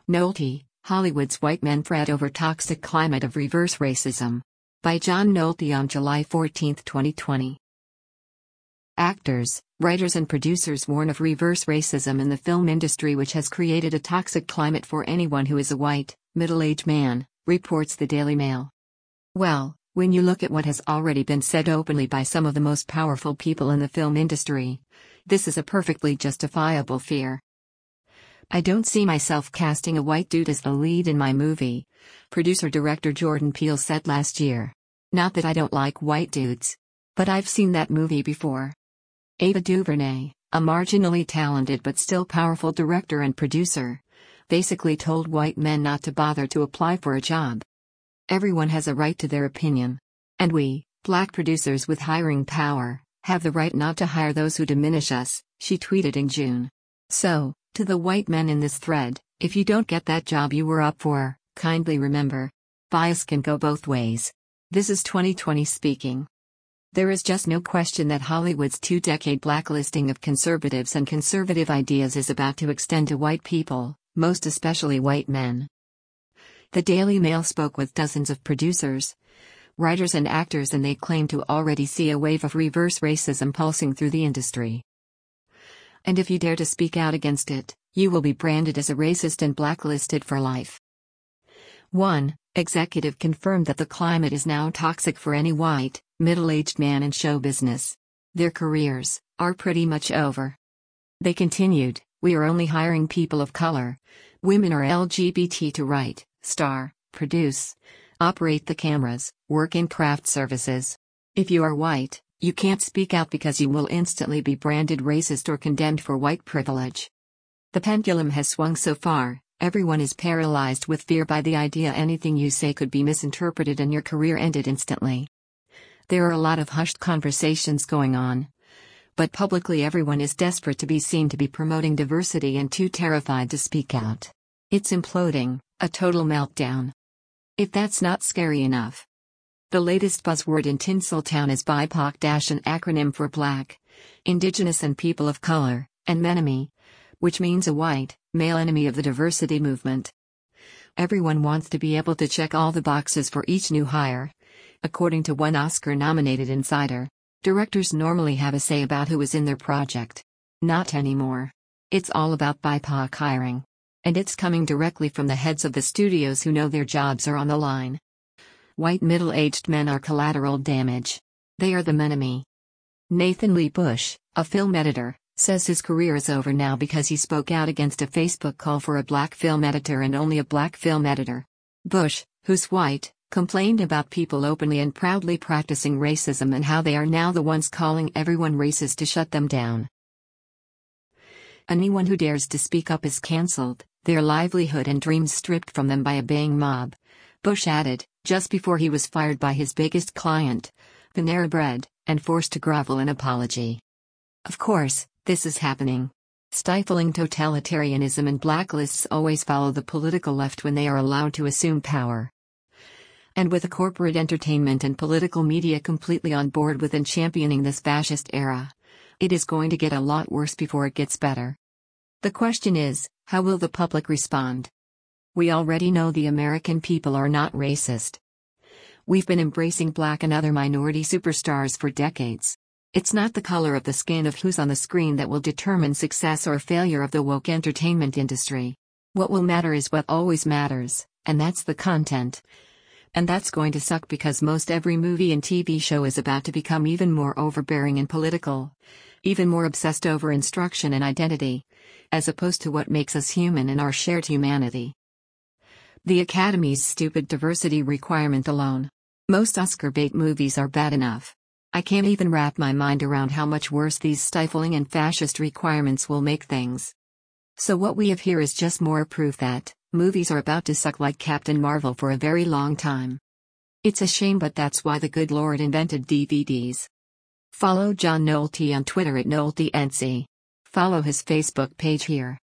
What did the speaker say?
Nolte, Hollywood's white men fret over toxic climate of reverse racism. By John Nolte on July 14, 2020. Actors, writers and producers warn of reverse racism in the film industry, which has created a toxic climate for anyone who is a white, middle-aged man, reports the Daily Mail. Well, when you look at what has already been said openly by some of the most powerful people in the film industry, this is a perfectly justifiable fear. I don't see myself casting a white dude as the lead in my movie, producer-director Jordan Peele said last year. Not that I don't like white dudes. But I've seen that movie before. Ava DuVernay, a marginally talented but still powerful director and producer, basically told white men not to bother to apply for a job. Everyone has a right to their opinion. And we, black producers with hiring power, have the right not to hire those who diminish us, she tweeted in June. So, to the white men in this thread, if you don't get that job you were up for, kindly remember, bias can go both ways. This is 2020 speaking. There is just no question that Hollywood's two-decade blacklisting of conservatives and conservative ideas is about to extend to white people, most especially white men. The Daily Mail spoke with dozens of producers, writers and actors, and they claim to already see a wave of reverse racism pulsing through the industry. And if you dare to speak out against it, you will be branded as a racist and blacklisted for life. One executive confirmed that the climate is now toxic for any white, middle-aged man in show business. Their careers are pretty much over. They continued, "We are only hiring people of color, women or LGBT to write, star, produce, operate the cameras, work in craft services. If you are white, you can't speak out because you will instantly be branded racist or condemned for white privilege." The pendulum has swung so far, everyone is paralyzed with fear by the idea anything you say could be misinterpreted and your career ended instantly. There are a lot of hushed conversations going on. But publicly everyone is desperate to be seen to be promoting diversity and too terrified to speak out. It's imploding, a total meltdown. If that's not scary enough. The latest buzzword in Tinseltown is BIPOC, an acronym for Black, Indigenous and People of Color, and MENEMY, which means a white, male enemy of the diversity movement. Everyone wants to be able to check all the boxes for each new hire. According to one Oscar-nominated insider, directors normally have a say about who is in their project. Not anymore. It's all about BIPOC hiring. And it's coming directly from the heads of the studios who know their jobs are on the line. White middle-aged men are collateral damage. They are the MENEMY. Nathan Lee Bush, a film editor, says his career is over now because he spoke out against a Facebook call for a black film editor and only a black film editor. Bush, who's white, complained about people openly and proudly practicing racism and how they are now the ones calling everyone racist to shut them down. Anyone who dares to speak up is cancelled, their livelihood and dreams stripped from them by a baying mob, Bush added, just before he was fired by his biggest client, Panera Bread, and forced to grovel in apology. Of course, this is happening. Stifling totalitarianism and blacklists always follow the political left when they are allowed to assume power. And with the corporate entertainment and political media completely on board with and championing this fascist era, it is going to get a lot worse before it gets better. The question is, how will the public respond? We already know the American people are not racist. We've been embracing black and other minority superstars for decades. It's not the color of the skin of who's on the screen that will determine success or failure of the woke entertainment industry. What will matter is what always matters, and that's the content. And that's going to suck because most every movie and TV show is about to become even more overbearing and political, even more obsessed over instruction and identity, as opposed to what makes us human and our shared humanity. The Academy's stupid diversity requirement alone. Most Oscar bait movies are bad enough. I can't even wrap my mind around how much worse these stifling and fascist requirements will make things. So what we have here is just more proof that movies are about to suck like Captain Marvel for a very long time. It's a shame, but that's why the good Lord invented DVDs. Follow John Nolte on Twitter at NolteNC. Follow his Facebook page here.